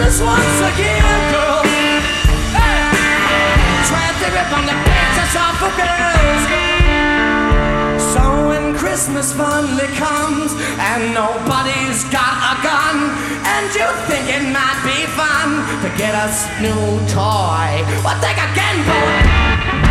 Christmas once again, girl. Hey, trying to rip on the pictures off for girls. So when Christmas finally comes and nobody's got a gun, and you think it might be fun to get a new toy, well, think again, boy.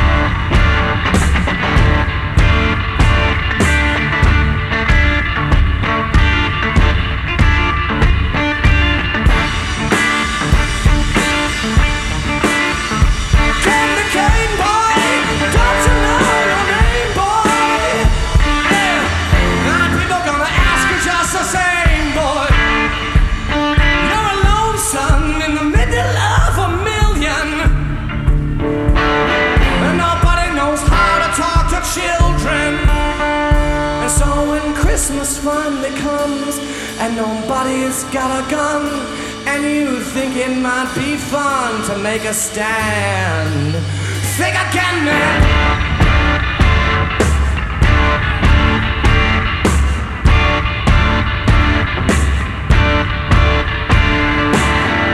Christmas finally comes and nobody's got a gun, and you think it might be fun to make a stand. Think again, man.